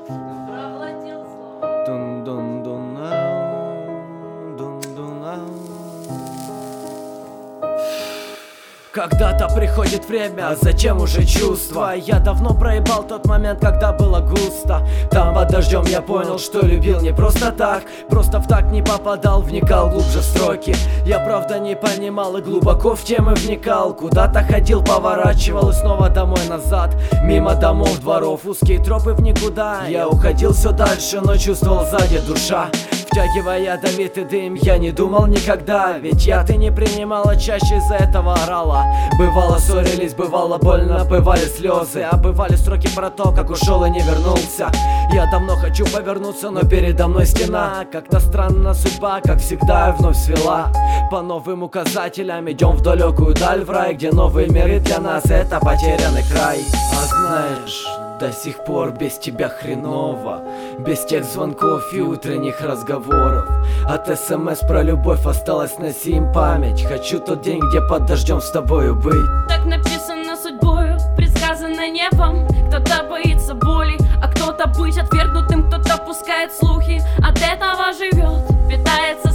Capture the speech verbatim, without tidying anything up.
Когда-то приходит время, а зачем уже чувства? Я давно проебал тот момент, когда было густо. Там под дождем я понял, что любил не просто так. Просто в так не попадал, вникал глубже в строки. Я правда не понимал и глубоко в темы вникал. Куда-то ходил, поворачивал и снова домой назад. Мимо домов, дворов, узкие тропы в никуда. Я уходил все дальше, но чувствовал сзади душа. Втягивая ядовитый дым, я не думал никогда. Ведь я ты не принимала, чаще из-за этого орала. Бывало ссорились, бывало больно, бывали слезы. А бывали строки про то, как ушел и не вернулся. Я давно хочу повернуться, но передо мной стена. Как-то странно судьба, как всегда, вновь свела. По новым указателям идем в далекую даль, в рай, где новые миры для нас — это потерянный край. А знаешь, до сих пор без тебя хреново, без тех звонков и утренних разговоров. От смс про любовь осталась на сим память. Хочу тот день, где под дождем с тобою быть. Так написано судьбою, предсказано небом. Кто-то боится боли, а кто-то быть отвергнутым. Кто-то пускает слухи, от этого живет, питается